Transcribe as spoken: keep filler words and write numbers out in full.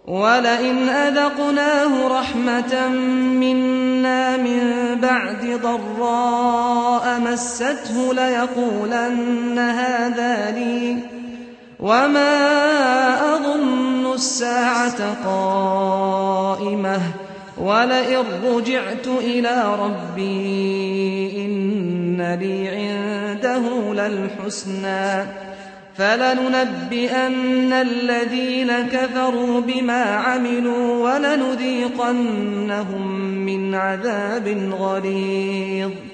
وَلَئِنْ أَذَقْنَاهُ رَحْمَةً مِّنَّا مِن بَعْدِ ضَرَّاءَ مَسَّتْهُ لَيَقُولَنَّ هَٰذَا لِي وَمَا أَظُنُّ السَّاعَةَ قَائِمَةً وَلَئِن رُّجِعْتُ إِلَىٰ رَبِّي إِنَّ لِي عِندَهُ لَلْحُسْنَىٰ فَلَنُنَبِّئَنَّ الَّذِينَ كَفَرُوا بِمَا عَمِلُوا وَلَنُذِيقَنَّهُم مِّنْ عَذَابٍ غَلِيظٍ